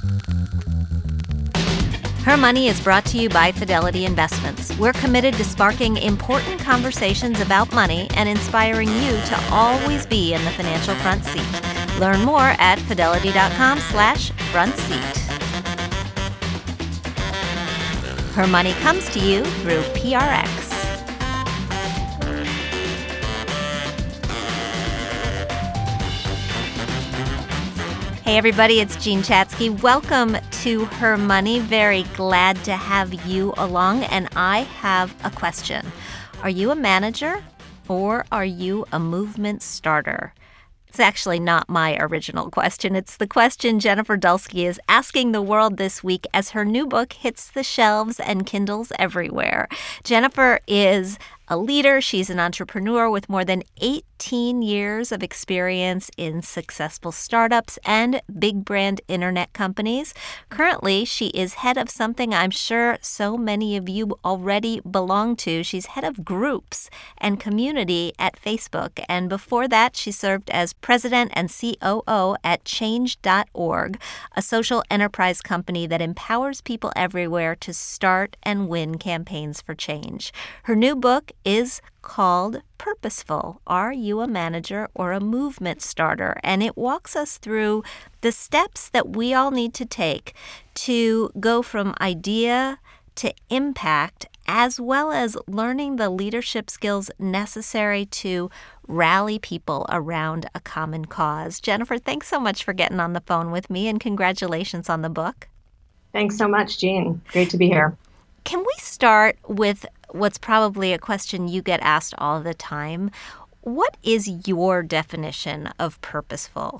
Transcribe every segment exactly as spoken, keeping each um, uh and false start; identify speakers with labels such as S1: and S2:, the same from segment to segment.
S1: Her Money is brought to you by Fidelity Investments. We're committed to sparking important conversations about money and inspiring you to always be in the financial front seat. Learn more at fidelity.com slash front seat. Her Money comes to you through P R X. Hey everybody, it's Jean Chatzky. Welcome to Her Money. Very glad to have you along. And I have a question. Are you a manager or are you a movement starter? It's actually not my original question. It's the question Jennifer Dulski is asking the world this week as her new book hits the shelves and Kindles everywhere. Jennifer is a leader. She's an entrepreneur with more than eighteen years of experience in successful startups and big brand internet companies. Currently, she is head of something I'm sure so many of you already belong to. She's head of groups and community at Facebook. And before that, she served as president and C O O at change dot org, a social enterprise company that empowers people everywhere to start and win campaigns for change. Her new book is called Purposeful. Are you a manager or a movement starter? And it walks us through the steps that we all need to take to go from idea to impact, as well as learning the leadership skills necessary to rally people around a common cause. Jennifer, thanks so much for getting on the phone with me, and congratulations on the book.
S2: Thanks so much, Jean. Great to be here.
S1: Can we start with what's probably a question you get asked all the time? What is your definition of purposeful?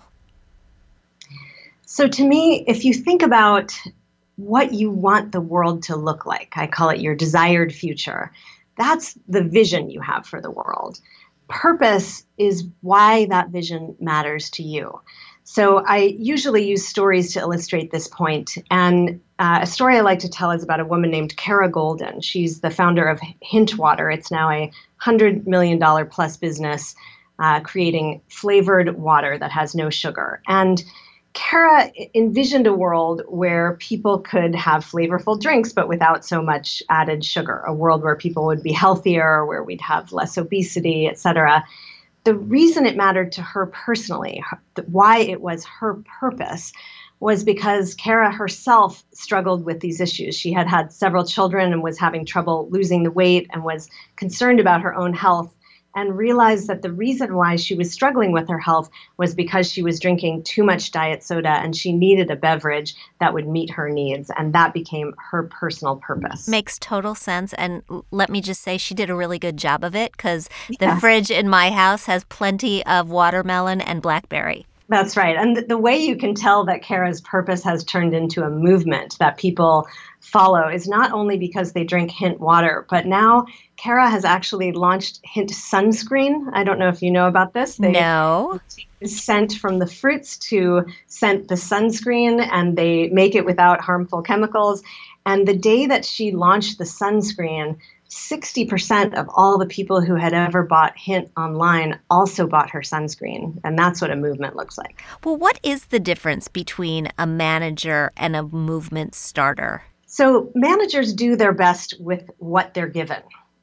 S2: So to me, if you think about what you want the world to look like, I call it your desired future, that's the vision you have for the world. Purpose is why that vision matters to you. So I usually use stories to illustrate this point. And uh, a story I like to tell is about a woman named Kara Goldin. She's the founder of Hint Water. It's now a one hundred million dollars plus business uh, creating flavored water that has no sugar. And Kara envisioned a world where people could have flavorful drinks, but without so much added sugar, a world where people would be healthier, where we'd have less obesity, et cetera. The reason it mattered to her personally, why it was her purpose, was because Kara herself struggled with these issues. She had had several children and was having trouble losing the weight and was concerned about her own health, and realized that the reason why she was struggling with her health was because she was drinking too much diet soda and she needed a beverage that would meet her needs. And that became her personal purpose.
S1: Makes total sense. And let me just say she did a really good job of it, because
S2: Yeah.
S1: the fridge in my house has plenty of watermelon and blackberry.
S2: That's right. And th- the way you can tell that Kara's purpose has turned into a movement that people follow is not only because they drink Hint water, but now Kara has actually launched Hint sunscreen. I don't know if you know about this. They
S1: No.
S2: take scent from the fruits to scent the sunscreen, and they make it without harmful chemicals. And the day that she launched the sunscreen, sixty percent of all the people who had ever bought Hint online also bought her sunscreen. And that's what a movement looks like.
S1: Well, what is the difference between a manager and a movement starter?
S2: So managers do their best with what they're given.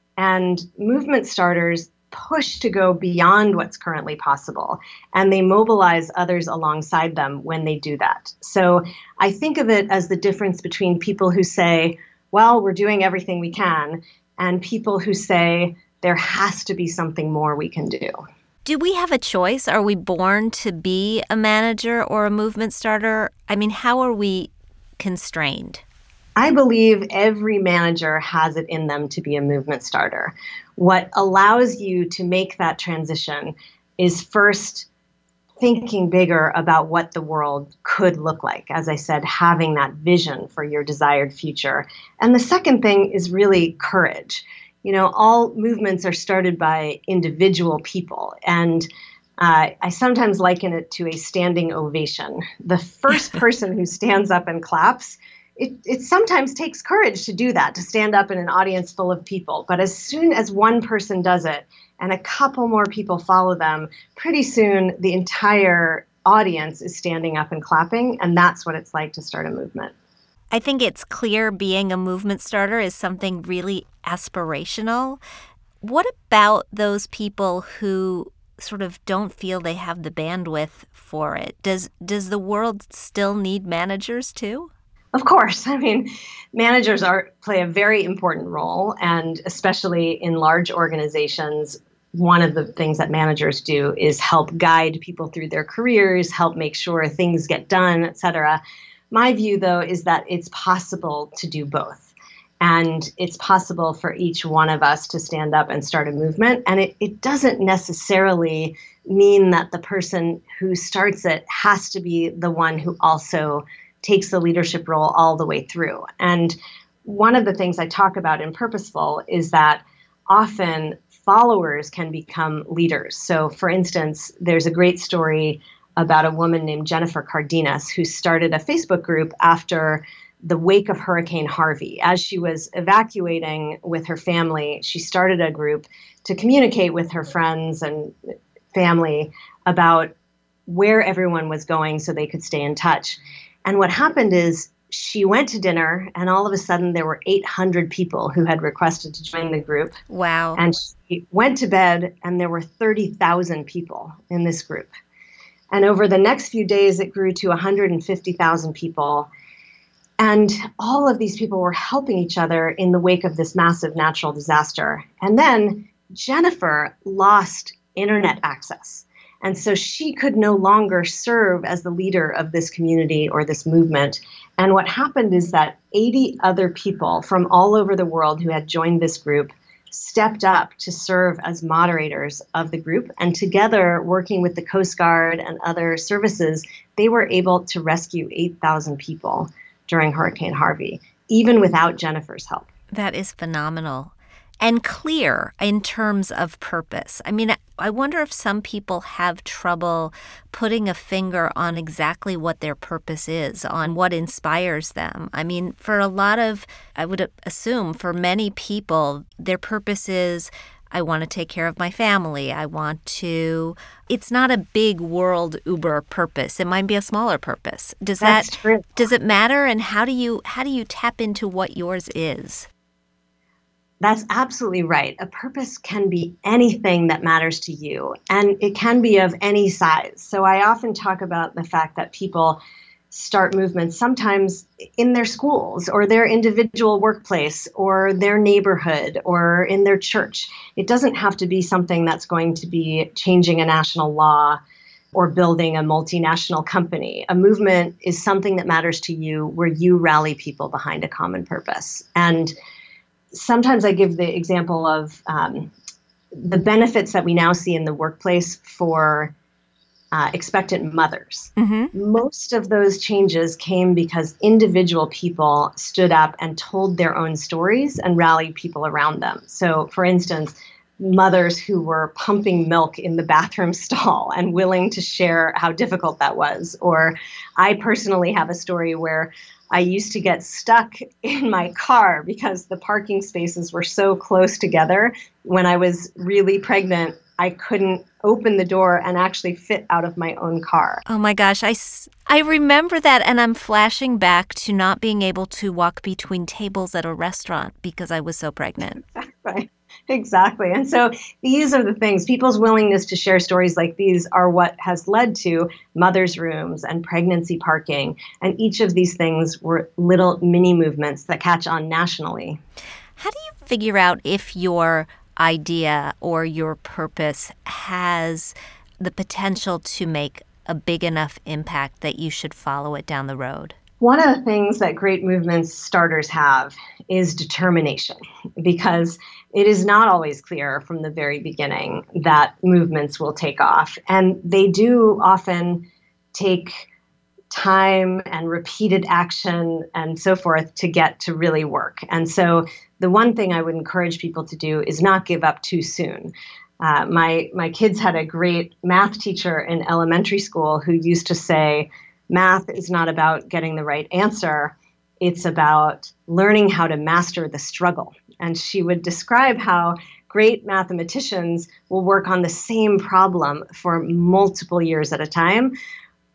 S2: And movement starters push to go beyond what's currently possible. And they mobilize others alongside them when they do that. So I think of it as the difference between people who say, well, we're doing everything we can, and people who say there has to be something more we can do.
S1: Do we have a choice? Are we born to be a manager or a movement starter? I mean, how are we constrained?
S2: I believe every manager has it in them to be a movement starter. What allows you to make that transition is first thinking bigger about what the world could look like. As I said, having that vision for your desired future. And the second thing is really courage. You know, all movements are started by individual people. And uh, I sometimes liken it to a standing ovation. The first person who stands up and claps, It, it sometimes takes courage to do that, to stand up in an audience full of people. But as soon as one person does it and a couple more people follow them, pretty soon the entire audience is standing up and clapping, and that's what it's like to start a movement.
S1: I think it's clear being a movement starter is something really aspirational. What about those people who sort of don't feel they have the bandwidth for it? Does does the world still need managers too?
S2: Of course. I mean, managers are play a very important role, and especially in large organizations, one of the things that managers do is help guide people through their careers, help make sure things get done, et cetera. My view, though, is that it's possible to do both. And it's possible for each one of us to stand up and start a movement. And it, it doesn't necessarily mean that the person who starts it has to be the one who also takes the leadership role all the way through. And one of the things I talk about in Purposeful is that often followers can become leaders. So, for instance, there's a great story about a woman named Jennifer Cardenas who started a Facebook group after the wake of Hurricane Harvey. As she was evacuating with her family, she started a group to communicate with her friends and family about where everyone was going so they could stay in touch. And what happened is she went to dinner, and all of a sudden there were eight hundred people who had requested to join the group.
S1: Wow.
S2: And she went to bed, and there were thirty thousand people in this group. And over the next few days, it grew to one hundred fifty thousand people. And all of these people were helping each other in the wake of this massive natural disaster. And then Jennifer lost internet access. And so she could no longer serve as the leader of this community or this movement. And what happened is that eighty other people from all over the world who had joined this group stepped up to serve as moderators of the group. And together, working with the Coast Guard and other services, they were able to rescue eight thousand people during Hurricane Harvey, even without Jennifer's help.
S1: That is phenomenal. And clear in terms of purpose. I mean, I wonder if some people have trouble putting a finger on exactly what their purpose is, on what inspires them. I mean, for a lot of, I would assume for many people, their purpose is, I want to take care of my family. I want to, it's not a big world Uber purpose. It might be a smaller purpose. Does
S2: That's
S1: that,
S2: true.
S1: Does it matter? And how do you, how do you tap into what yours is?
S2: That's absolutely right. A purpose can be anything that matters to you, and it can be of any size. So I often talk about the fact that people start movements sometimes in their schools or their individual workplace or their neighborhood or in their church. It doesn't have to be something that's going to be changing a national law or building a multinational company. A movement is something that matters to you where you rally people behind a common purpose. And sometimes I give the example of um, the benefits that we now see in the workplace for uh, expectant mothers. Mm-hmm. Most of those changes came because individual people stood up and told their own stories and rallied people around them. So, for instance, mothers who were pumping milk in the bathroom stall and willing to share how difficult that was. Or I personally have a story where I used to get stuck in my car because the parking spaces were so close together. When I was really pregnant, I couldn't open the door and actually fit out of my own car.
S1: Oh my gosh, I, I remember that, and I'm flashing back to not being able to walk between tables at a restaurant because I was so pregnant.
S2: Right. Exactly. And so these are the things, people's willingness to share stories like these are what has led to mothers' rooms and pregnancy parking. And each of these things were little mini movements that catch on nationally.
S1: How do you figure out if your idea or your purpose has the potential to make a big enough impact that you should follow it down the road?
S2: One of the things that great movements starters have is determination, because it is not always clear from the very beginning that movements will take off. And they do often take time and repeated action and so forth to get to really work. And so the one thing I would encourage people to do is not give up too soon. Uh, my, my kids had a great math teacher in elementary school who used to say, math is not about getting the right answer. It's about learning how to master the struggle. And she would describe how great mathematicians will work on the same problem for multiple years at a time,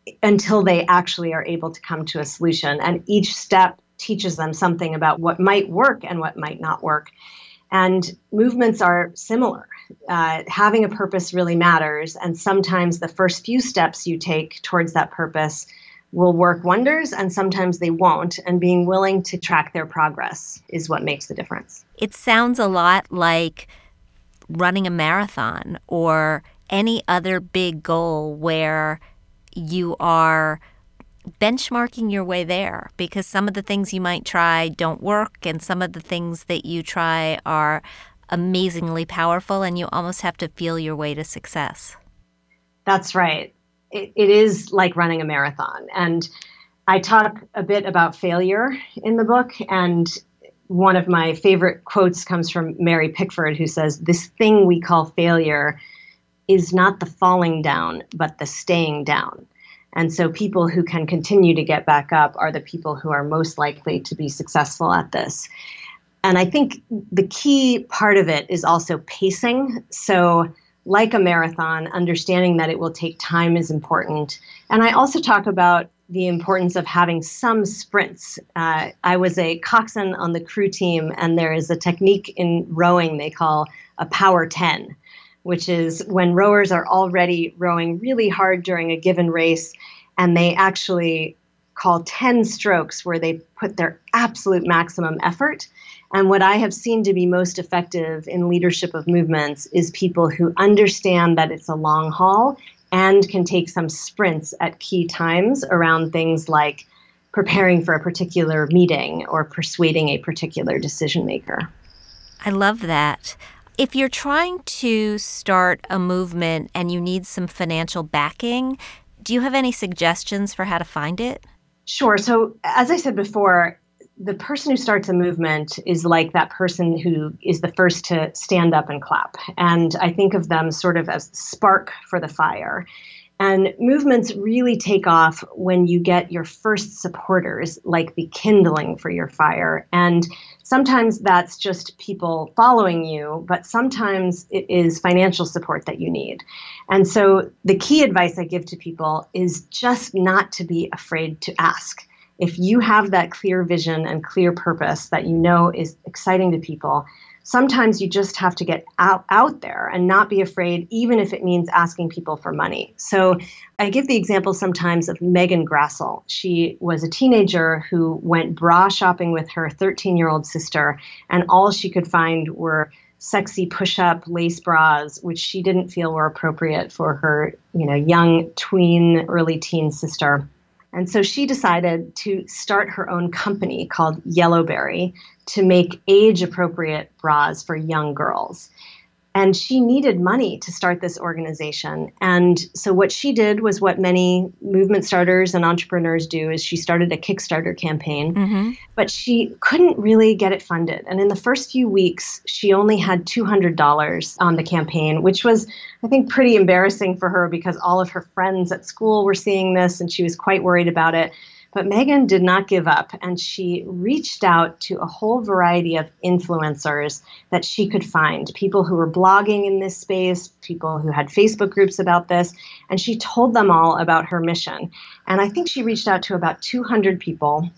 S2: until they actually are able to come to a solution. And each step teaches them something about what might work and what might not work. And movements are similar. Uh, having a purpose really matters. And sometimes the first few steps you take towards that purpose will work wonders, and sometimes they won't. And being willing to track their progress is what makes the difference.
S1: It sounds a lot like running a marathon or any other big goal where you are benchmarking your way there, because some of the things you might try don't work and some of the things that you try are amazingly powerful, and you almost have to feel your way to success.
S2: That's right. It, it is like running a marathon. And I talk a bit about failure in the book, and one of my favorite quotes comes from Mary Pickford, who says, "This thing we call failure is not the falling down, but the staying down." And so people who can continue to get back up are the people who are most likely to be successful at this. And I think the key part of it is also pacing. So like a marathon, understanding that it will take time is important. And I also talk about the importance of having some sprints. Uh, I was a coxswain on the crew team, and there is a technique in rowing they call a power ten, which is when rowers are already rowing really hard during a given race, and they actually call ten strokes where they put their absolute maximum effort. And what I have seen to be most effective in leadership of movements is people who understand that it's a long haul and can take some sprints at key times around things like preparing for a particular meeting or persuading a particular decision maker.
S1: I love that. If you're trying to start a movement and you need some financial backing, do you have any suggestions for how to find it?
S2: Sure. So as I said before, the person who starts a movement is like that person who is the first to stand up and clap. And I think of them sort of as spark for the fire. And movements really take off when you get your first supporters, like the kindling for your fire. And sometimes that's just people following you, but sometimes it is financial support that you need. And so the key advice I give to people is just not to be afraid to ask. If you have that clear vision and clear purpose that you know is exciting to people, sometimes you just have to get out, out there and not be afraid, even if it means asking people for money. So I give the example sometimes of Megan Grassel. She was a teenager who went bra shopping with her thirteen-year-old sister, and all she could find were sexy push-up lace bras, which she didn't feel were appropriate for her, you know, young tween, early teen sister. And so she decided to start her own company called Yellowberry to make age-appropriate bras for young girls. And she needed money to start this organization. And so what she did was what many movement starters and entrepreneurs do, is she started a Kickstarter campaign, mm-hmm. but she couldn't really get it funded. And in the first few weeks, she only had two hundred dollars on the campaign, which was, I think, pretty embarrassing for her because all of her friends at school were seeing this and she was quite worried about it. But Megan did not give up, and she reached out to a whole variety of influencers that she could find, people who were blogging in this space, people who had Facebook groups about this, and she told them all about her mission. And I think she reached out to about two hundred people.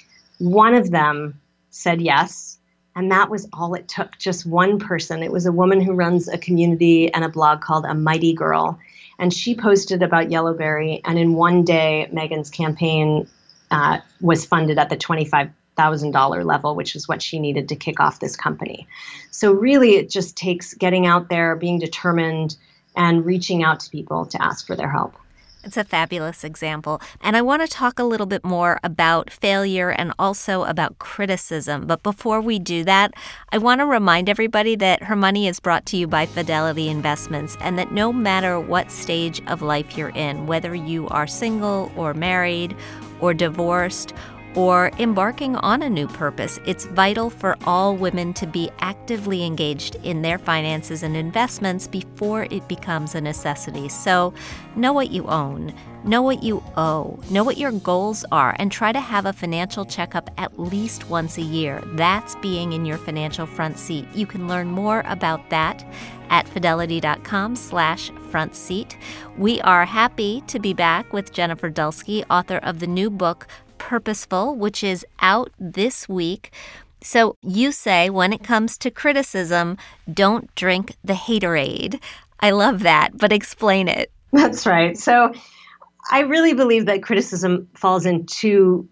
S2: One of them said yes, and that was all it took, just one person. It was a woman who runs a community and a blog called A Mighty Girl, and she posted about Yellowberry, and in one day, Megan's campaign Uh, was funded at the twenty-five thousand dollars level, which is what she needed to kick off this company. So really, it just takes getting out there, being determined, and reaching out to people to ask for their help.
S1: It's a fabulous example. And I want to talk a little bit more about failure and also about criticism. But before we do that, I want to remind everybody that Her Money is brought to you by Fidelity Investments, and that no matter what stage of life you're in, whether you are single or married or divorced or embarking on a new purpose. It's vital for all women to be actively engaged in their finances and investments before it becomes a necessity. So know what you own, know what you owe, know what your goals are, and try to have a financial checkup at least once a year. That's being in your financial front seat. You can learn more about that at fidelity.com slash front seat. We are happy to be back with Jennifer Dulski, author of the new book, Purposeful, which is out this week. So you say when it comes to criticism, don't drink the haterade. I love that, but explain it.
S2: That's right. So I really believe that criticism falls in two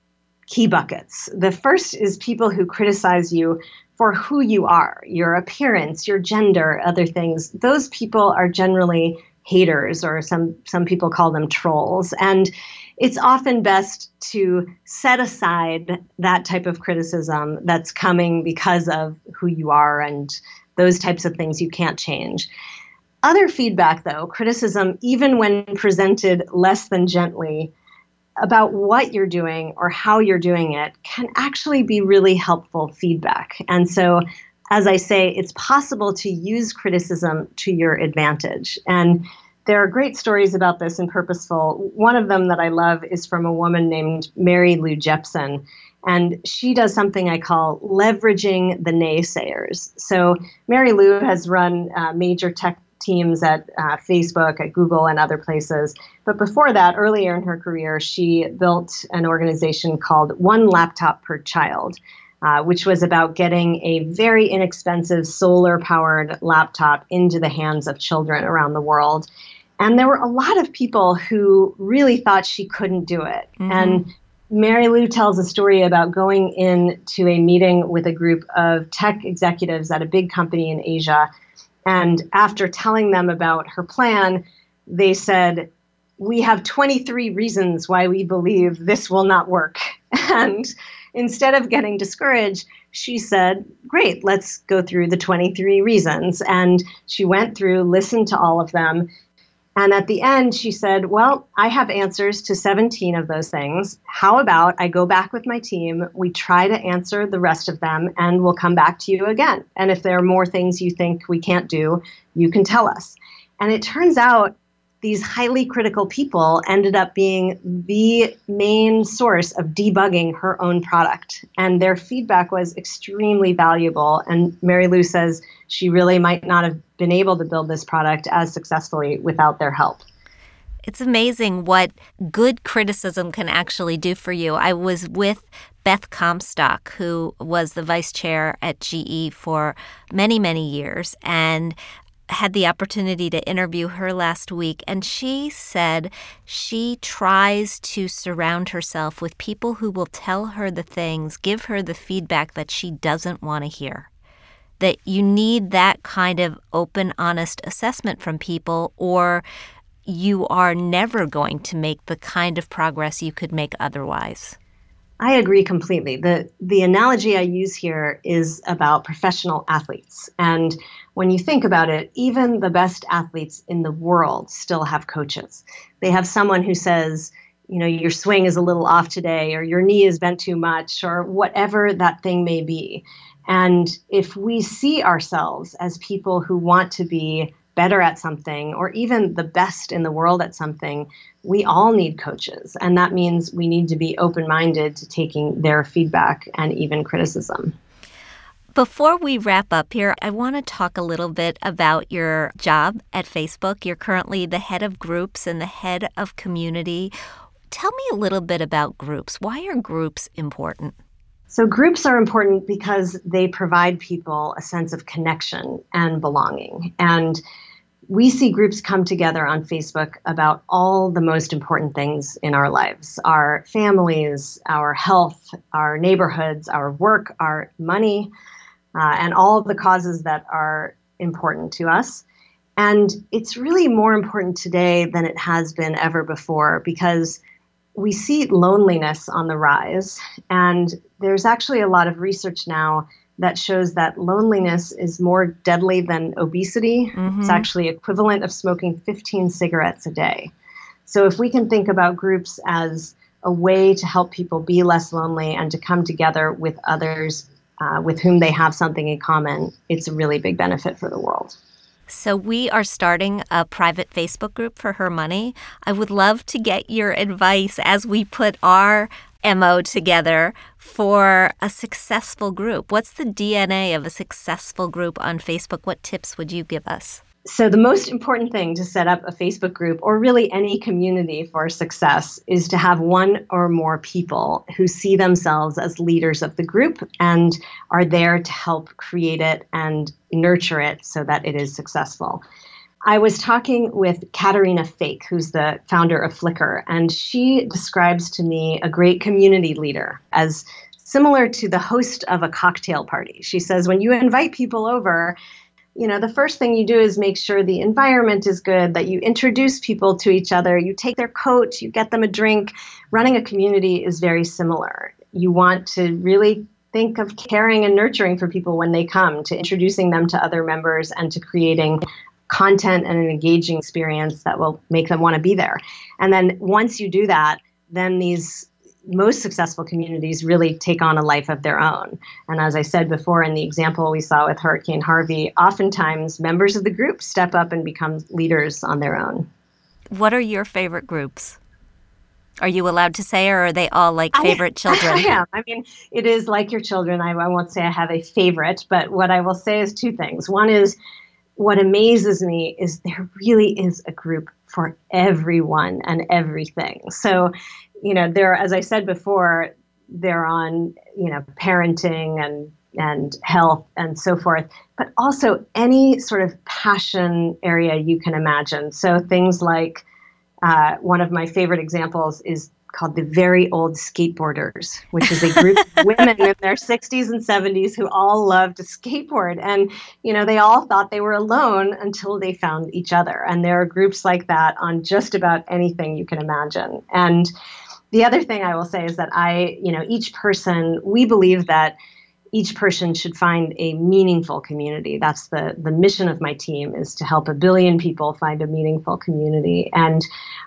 S2: key buckets. The first is people who criticize you for who you are, your appearance, your gender, other things. Those people are generally haters, or some, some people call them trolls. And it's often best to set aside that type of criticism that's coming because of who you are and those types of things you can't change. Other feedback, though, criticism, even when presented less than gently, about what you're doing or how you're doing it, can actually be really helpful feedback. And so, as I say, it's possible to use criticism to your advantage. And there are great stories about this in Purposeful. One of them that I love is from a woman named Mary Lou Jepson. And she does something I call leveraging the naysayers. So Mary Lou has run uh, major tech teams at uh, Facebook, at Google, and other places. But before that, earlier in her career, she built an organization called One Laptop Per Child, uh, which was about getting a very inexpensive solar-powered laptop into the hands of children around the world. And there were a lot of people who really thought she couldn't do it. Mm-hmm. And Mary Lou tells a story about going into a meeting with a group of tech executives at a big company in Asia. And after telling them about her plan, they said, "We have twenty-three reasons why we believe this will not work." And instead of getting discouraged, she said, "Great, let's go through the twenty-three reasons." And she went through, listened to all of them. And at the end, she said, "Well, I have answers to seventeen of those things. How about I go back with my team, we try to answer the rest of them, and we'll come back to you again. And if there are more things you think we can't do, you can tell us." And it turns out these highly critical people ended up being the main source of debugging her own product. And their feedback was extremely valuable. And Mary Lou says she really might not have been able to build this product as successfully without their help.
S1: It's amazing what good criticism can actually do for you. I was with Beth Comstock, who was the vice chair at G E for many, many years, and had the opportunity to interview her last week, and she said she tries to surround herself with people who will tell her the things, give her the feedback that she doesn't want to hear. That you need that kind of open, honest assessment from people, or you are never going to make the kind of progress you could make otherwise.
S2: I agree completely. The the analogy I use here is about professional athletes. And when you think about it, even the best athletes in the world still have coaches. They have someone who says, you know, your swing is a little off today, or your knee is bent too much, or whatever that thing may be. And if we see ourselves as people who want to be better at something, or even the best in the world at something, we all need coaches. And that means we need to be open-minded to taking their feedback and even criticism.
S1: Before we wrap up here, I want to talk a little bit about your job at Facebook. You're currently the head of groups and the head of community. Tell me a little bit about groups. Why are groups important?
S2: So groups are important because they provide people a sense of connection and belonging. And we see groups come together on Facebook about all the most important things in our lives: our families, our health, our neighborhoods, our work, our money, uh, and all of the causes that are important to us. And it's really more important today than it has been ever before, because we see loneliness on the rise. And there's actually a lot of research now that shows that loneliness is more deadly than obesity. Mm-hmm. It's actually equivalent of smoking fifteen cigarettes a day. So if we can think about groups as a way to help people be less lonely and to come together with others uh, with whom they have something in common, it's a really big benefit for the world.
S1: So we are starting a private Facebook group for Her Money. I would love to get your advice as we put our M O together for a successful group. What's the D N A of a successful group on Facebook? What tips would you give us?
S2: So the most important thing to set up a Facebook group, or really any community for success, is to have one or more people who see themselves as leaders of the group and are there to help create it and nurture it so that it is successful. I was talking with Katerina Fake, who's the founder of Flickr, and she describes to me a great community leader as similar to the host of a cocktail party. She says, when you invite people over, you know, the first thing you do is make sure the environment is good, that you introduce people to each other, you take their coat, you get them a drink. Running a community is very similar. You want to really think of caring and nurturing for people when they come, to introducing them to other members and to creating content and an engaging experience that will make them want to be there. And then once you do that, then these most successful communities really take on a life of their own. And as I said before, in the example we saw with Hurricane Harvey, oftentimes members of the group step up and become leaders on their own.
S1: What are your favorite groups? Are you allowed to say, or are they all like favorite
S2: I,
S1: children?
S2: I am. I mean, it is like your children. I, I won't say I have a favorite, but what I will say is two things. One is, what amazes me is there really is a group for everyone and everything. So, you know, they're, as I said before, they're on, you know, parenting and and health and so forth, but also any sort of passion area you can imagine. So things like uh, one of my favorite examples is called the Very Old Skateboarders, which is a group of women in their sixties and seventies who all love to skateboard. And, you know, they all thought they were alone until they found each other. And there are groups like that on just about anything you can imagine. And the other thing I will say is that I, you know, each person, we believe that each person should find a meaningful community. That's the, the mission of my team, is to help a billion people find a meaningful community. And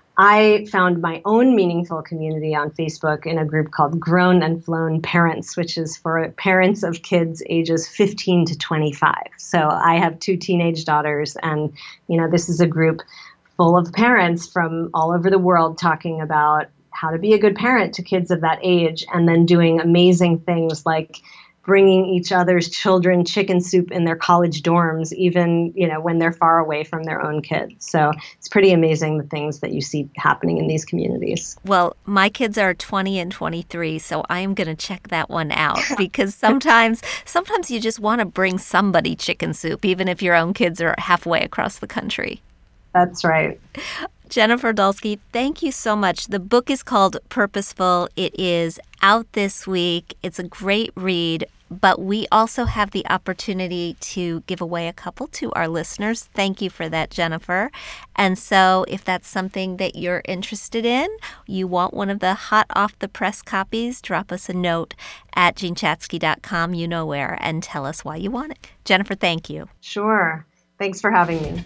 S2: I found my own meaningful community on Facebook in a group called Grown and Flown Parents, which is for parents of kids ages fifteen to twenty-five. So I have two teenage daughters, and, you know, this is a group full of parents from all over the world talking about how to be a good parent to kids of that age, and then doing amazing things like bringing each other's children chicken soup in their college dorms, even, you know, when they're far away from their own kids. So it's pretty amazing the things that you see happening in these communities.
S1: Well, my kids are twenty and twenty-three, so I am going to check that one out, because sometimes sometimes you just want to bring somebody chicken soup, even if your own kids are halfway across the country.
S2: That's right.
S1: Jennifer Dulski, thank you so much. The book is called Purposeful. It is out this week. It's a great read, but we also have the opportunity to give away a couple to our listeners. Thank you for that, Jennifer. And so if that's something that you're interested in, you want one of the hot off the press copies, drop us a note at jean chatzky dot com, you know where, and tell us why you want it. Jennifer, thank you.
S2: Sure. Thanks for having me.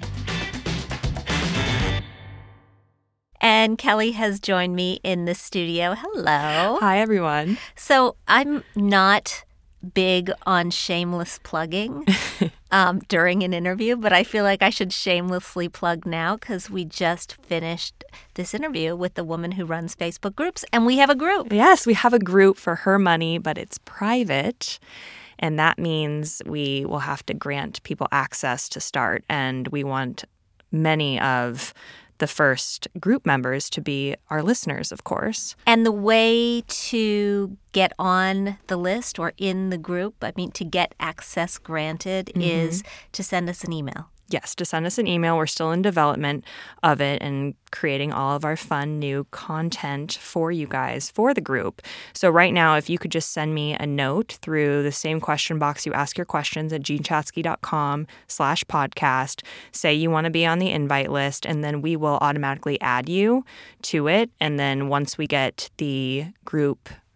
S1: And Kelly has joined me in the studio. Hello.
S3: Hi, everyone.
S1: So I'm not big on shameless plugging um, during an interview, but I feel like I should shamelessly plug now, because we just finished this interview with the woman who runs Facebook groups, and we have a group.
S3: Yes, we have a group for Her Money, but it's private. And that means we will have to grant people access to start. And we want many of the first group members to be our listeners, of course.
S1: And the way to get on the list or in the group, I mean, to get access granted, mm-hmm. is to send us an email.
S3: Yes, to send us an email. We're still in development of it and creating all of our fun new content for you guys for the group. So right now, if you could just send me a note through the same question box you ask your questions at jean chatzky dot com slash podcast, say you want to be on the invite list, and then we will automatically add you to it. And then once we get the group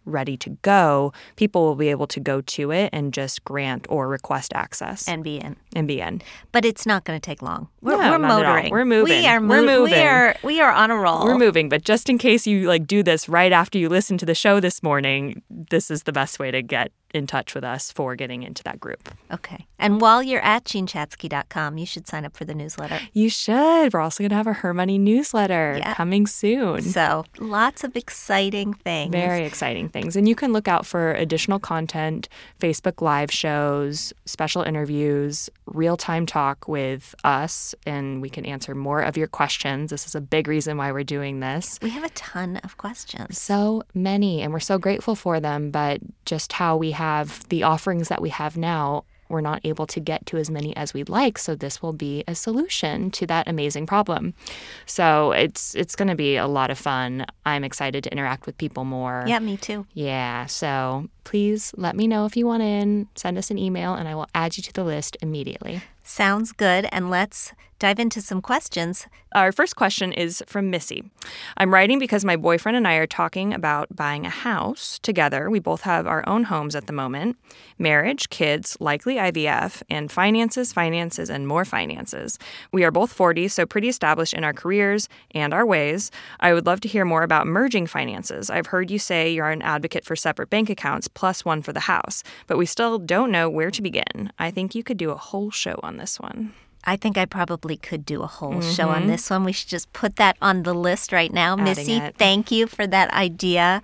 S3: ready to go, people will be able to go to it and just grant or request access
S1: And be in.
S3: and be in.
S1: But it's not going to take long. We're,
S3: No,
S1: we're
S3: not at all.
S1: motoring.
S3: We're moving.
S1: We are
S3: We're
S1: mo-
S3: moving.
S1: We are, we are on a roll.
S3: We're moving, but just in case you like do this right after you listen to the show this morning, this is the best way to get in touch with us for getting into that group.
S1: Okay. And while you're at Jean Chatzky dot com, you should sign up for the newsletter.
S3: You should. We're also going to have a Her Money newsletter
S1: Yeah.
S3: coming soon.
S1: So lots of exciting things.
S3: Very exciting things. And you can look out for additional content, Facebook Live shows, special interviews, real-time talk with us, and we can answer more of your questions. This is a big reason why we're doing this.
S1: We have a ton of questions.
S3: So many, and we're so grateful for them, but just how we have the offerings that we have now, we're not able to get to as many as we'd like, so this will be a solution to that amazing problem. So it's it's going to be a lot of fun. I'm excited to interact with people more.
S1: Yeah, me too.
S3: Yeah, so please let me know if you want in. Send us an email, and I will add you to the list immediately.
S1: Sounds good. And let's dive into some questions.
S3: Our first question is from Missy. I'm writing because my boyfriend and I are talking about buying a house together. We both have our own homes at the moment. Marriage, kids, likely I V F, and finances, finances, and more finances. We are both forty, so pretty established in our careers and our ways. I would love to hear more about merging finances. I've heard you say you're an advocate for separate bank accounts plus one for the house, but we still don't know where to begin. I think you could do a whole show on this one.
S1: I think I probably could do a whole
S3: Mm-hmm.
S1: show on this one. We should just put that on the list right now.
S3: Adding
S1: Missy,
S3: it.
S1: thank you for that idea.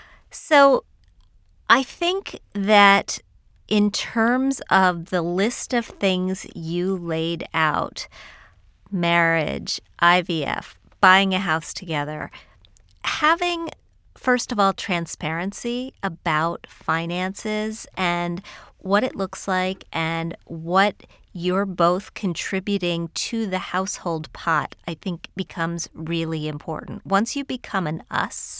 S1: So I think that in terms of the list of things you laid out, marriage, I V F, buying a house together, having, first of all, transparency about finances and what it looks like and what you're both contributing to the household pot, I think becomes really important. Once you become an us,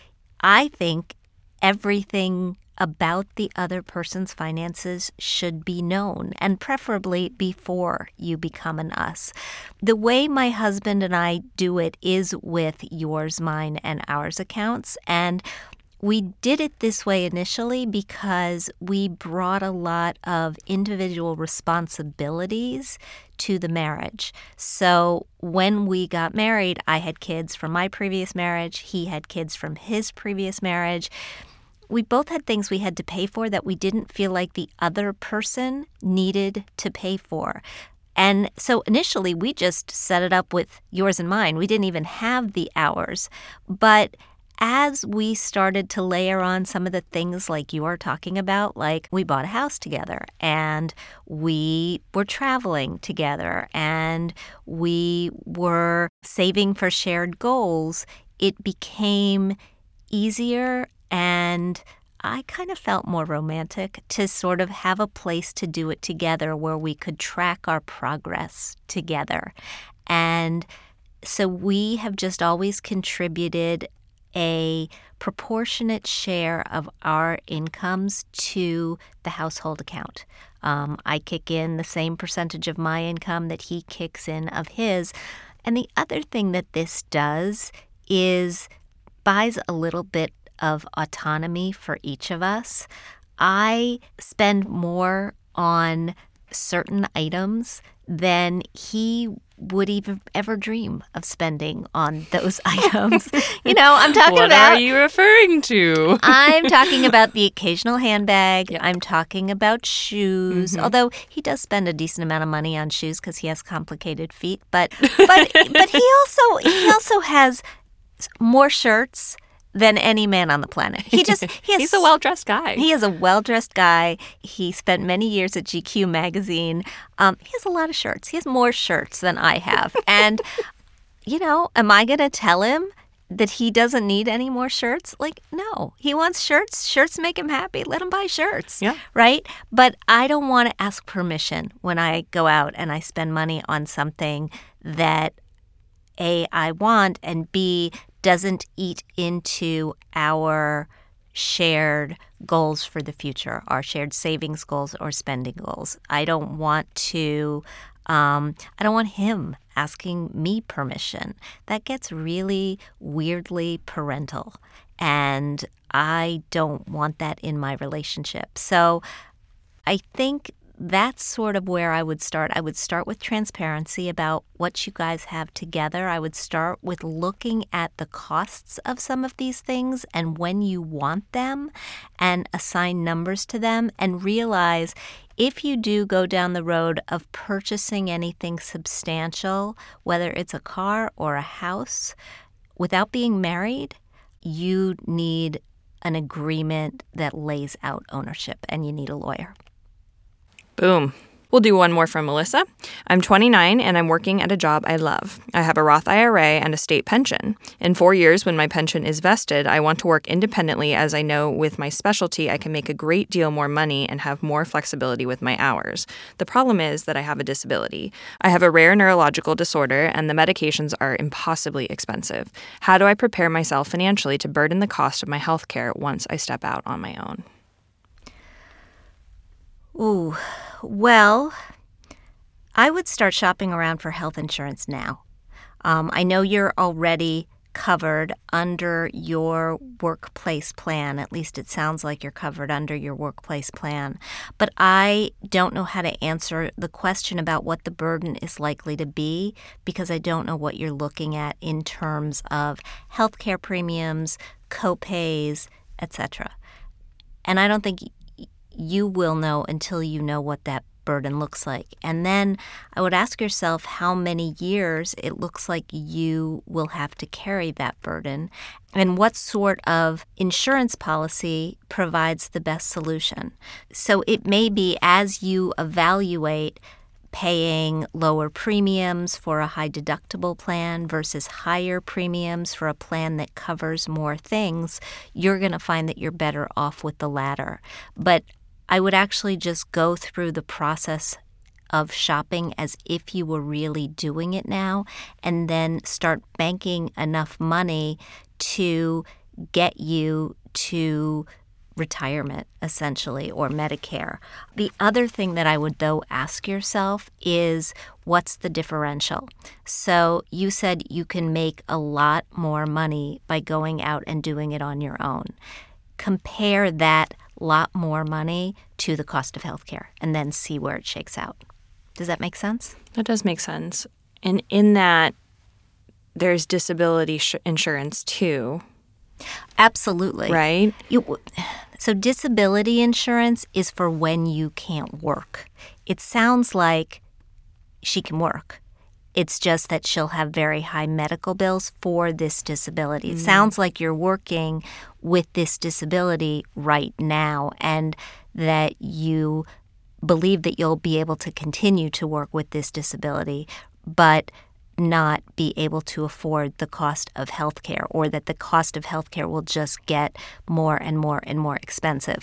S1: I think everything about the other person's finances should be known, and preferably before you become an us. The way my husband and I do it is with yours, mine, and ours accounts, and we did it this way initially because we brought a lot of individual responsibilities to the marriage. So when we got married, I had kids from my previous marriage. He had kids from his previous marriage. We both had things we had to pay for that we didn't feel like the other person needed to pay for. And so initially, we just set it up with yours and mine. We didn't even have the hours. But as we started to layer on some of the things like you are talking about, like we bought a house together and we were traveling together and we were saving for shared goals, it became easier, and I kind of felt more romantic to sort of have a place to do it together where we could track our progress together. And so we have just always contributed a proportionate share of our incomes to the household account. Um, I kick in the same percentage of my income that he kicks in of his. And the other thing that this does is buys a little bit of autonomy for each of us. I spend more on certain items than he would even ever dream of spending on those items. You know, I'm talking
S3: what
S1: about...
S3: What are you referring to?
S1: I'm talking about the occasional handbag.
S3: Yep.
S1: I'm talking about shoes,
S3: Mm-hmm.
S1: although he does spend a decent amount of money on shoes because he has complicated feet. But but but he also he also has more shirts than any man on the planet. He just he has,
S3: He's a well-dressed guy.
S1: He is a well-dressed guy. He spent many years at G Q magazine. Um, he has a lot of shirts. He has more shirts than I have. And, you know, am I going to tell him that he doesn't need any more shirts? Like, no. He wants shirts. Shirts make him happy. Let him buy shirts.
S3: Yeah.
S1: Right? But I don't want to ask permission when I go out and I spend money on something that, A, I want, and B, doesn't eat into our shared goals for the future, our shared savings goals or spending goals. I don't want to, um, I don't want him asking me permission. That gets really weirdly parental, and I don't want that in my relationship. So I think that's sort of where I would start. I would start with transparency about what you guys have together. I would start with looking at the costs of some of these things and when you want them, and assign numbers to them, and realize if you do go down the road of purchasing anything substantial, whether it's a car or a house, without being married, you need an agreement that lays out ownership, and you need a lawyer.
S3: Boom. We'll do one more from Melissa. I'm twenty-nine and I'm working at a job I love. I have a Roth I R A and a state pension. In four years, when my pension is vested, I want to work independently, as I know with my specialty I can make a great deal more money and have more flexibility with my hours. The problem is that I have a disability. I have a rare neurological disorder and the medications are impossibly expensive. How do I prepare myself financially to burden the cost of my health care once I step out on my own?
S1: Ooh, well, I would start shopping around for health insurance now. Um, I know you're already covered under your workplace plan. At least it sounds like you're covered under your workplace plan. But I don't know how to answer the question about what the burden is likely to be, because I don't know what you're looking at in terms of healthcare premiums, co-pays, et cetera. And I don't think you will know until you know what that burden looks like. And then I would ask yourself how many years it looks like you will have to carry that burden, and what sort of insurance policy provides the best solution. So it may be, as you evaluate paying lower premiums for a high deductible plan versus higher premiums for a plan that covers more things, you're going to find that you're better off with the latter. But I would actually just go through the process of shopping as if you were really doing it now, and then start banking enough money to get you to retirement, essentially, or Medicare. The other thing that I would, though, ask yourself is, what's the differential? So you said you can make a lot more money by going out and doing it on your own. Compare that lot more money to the cost of healthcare, and then see where it shakes out. Does that make sense?
S3: That does make sense. And in that, there's disability sh- insurance too.
S1: Absolutely.
S3: Right?
S1: You, so disability insurance is for when you can't work. It sounds like she can work. It's just that she'll have very high medical bills for this disability. It mm. sounds like you're working with this disability right now, and that you believe that you'll be able to continue to work with this disability, but not be able to afford the cost of health care, or that the cost of health care will just get more and more and more expensive.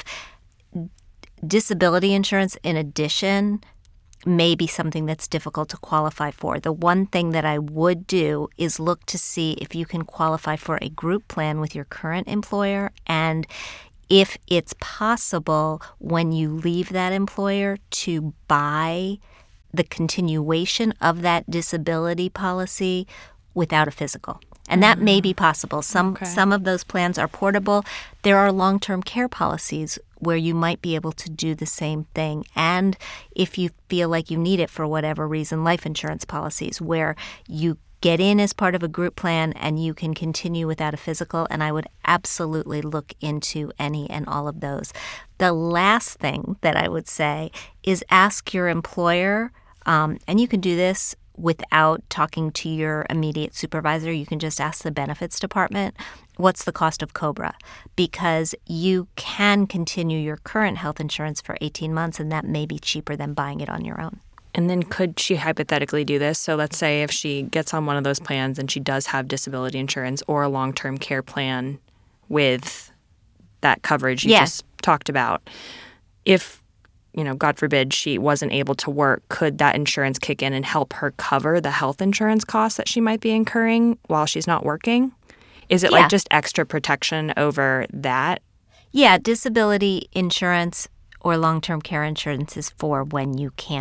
S1: Disability insurance, in addition, may be something that's difficult to qualify for. The one thing that I would do is look to see if you can qualify for a group plan with your current employer, and if it's possible when you leave that employer to buy the continuation of that disability policy without a physical. And that may be possible. Some
S3: okay.
S1: some of those plans are portable. There are long-term care policies where you might be able to do the same thing. And if you feel like you need it for whatever reason, life insurance policies where you get in as part of a group plan and you can continue without a physical. And I would absolutely look into any and all of those. The last thing that I would say is ask your employer, um, and you can do this without talking to your immediate supervisor. You can just ask the benefits department, what's the cost of COBRA? Because you can continue your current health insurance for eighteen months, and that may be cheaper than buying it on your own.
S3: And then could she hypothetically do this? So let's say if she gets on one of those plans and she does have disability insurance or a long-term care plan with that coverage you
S1: yes.
S3: just talked about, if you know, God forbid, she wasn't able to work, could that insurance kick in and help her cover the health insurance costs that she might be incurring while she's not working? Is it
S1: yeah.
S3: like just extra protection over that?
S1: Yeah, disability insurance or long-term care insurance is for when you can't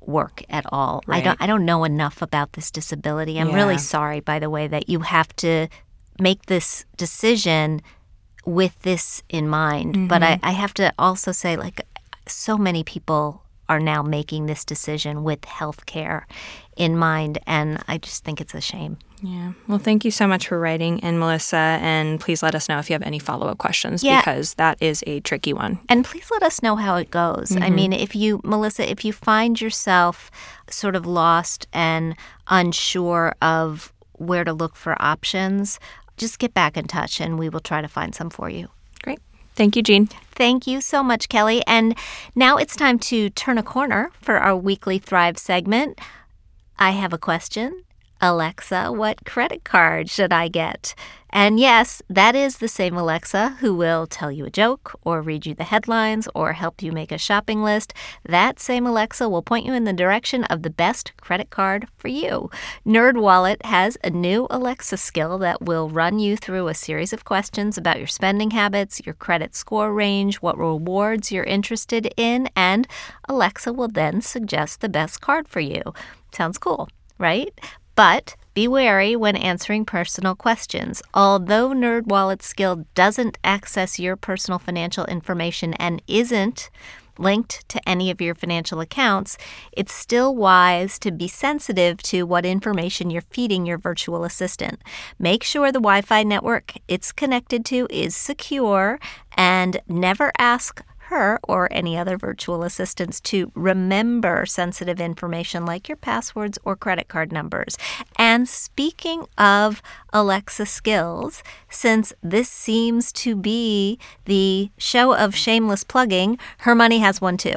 S1: work at all.
S3: Right.
S1: I don't I don't know enough about this disability. I'm
S3: Yeah.
S1: really sorry, by the way, that you have to make this decision with this in mind. Mm-hmm. But I, I have to also say, like, so many people are now making this decision with healthcare in mind, and I just think it's a shame.
S3: Yeah. Well, thank you so much for writing in, Melissa, and please let us know if you have any follow-up questions
S1: yeah.
S3: because that is a tricky one.
S1: And please let us know how it goes. Mm-hmm. I mean, if you, Melissa, if you find yourself sort of lost and unsure of where to look for options, just get back in touch and we will try to find some for you.
S3: Great. Thank you, Jean.
S1: Thank you so much, Kelly. And now it's time to turn a corner for our weekly Thrive segment. I have a question. Alexa, what credit card should I get? And yes, that is the same Alexa who will tell you a joke or read you the headlines or help you make a shopping list. That same Alexa will point you in the direction of the best credit card for you. NerdWallet has a new Alexa skill that will run you through a series of questions about your spending habits, your credit score range, what rewards you're interested in, and Alexa will then suggest the best card for you. Sounds cool, right? But be wary when answering personal questions. Although NerdWallet's skill doesn't access your personal financial information and isn't linked to any of your financial accounts, it's still wise to be sensitive to what information you're feeding your virtual assistant. Make sure the Wi-Fi network it's connected to is secure, and never ask her or any other virtual assistants to remember sensitive information like your passwords or credit card numbers. And speaking of Alexa skills, since this seems to be the show of shameless plugging, Her Money has one too.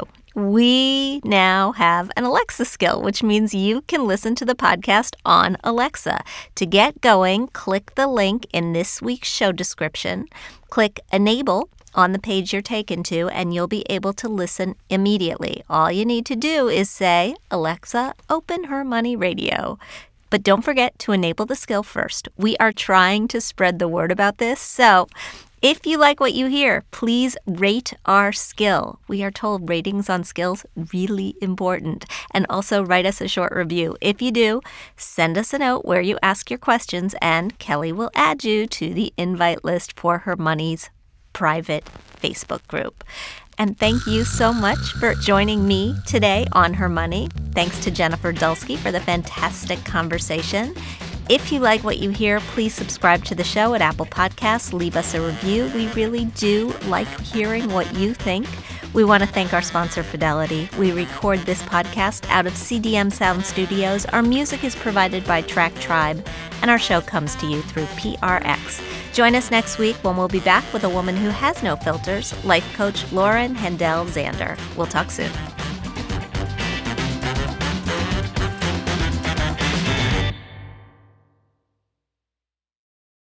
S1: We now have an Alexa skill, which means you can listen to the podcast on Alexa. To get going, click the link in this week's show description. Click Enable on the page you're taken to, and you'll be able to listen immediately. All you need to do is say, Alexa, open Her Money Radio. But don't forget to enable the skill first. We are trying to spread the word about this, so if you like what you hear, please rate our skill. We are told ratings on skills really important. And also write us a short review. If you do, send us a note where you ask your questions, and Kelly will add you to the invite list for Her Money's private Facebook group. And thank you so much for joining me today on Her Money. Thanks to Jennifer Dulski for the fantastic conversation. If you like what you hear, please subscribe to the show at Apple Podcasts. Leave us a review. We really do like hearing what you think. We want to thank our sponsor, Fidelity. We record this podcast out of C D M Sound Studios. Our music is provided by Track Tribe, and our show comes to you through P R X. Join us next week when we'll be back with a woman who has no filters, life coach Lauren Hendel Zander. We'll talk soon.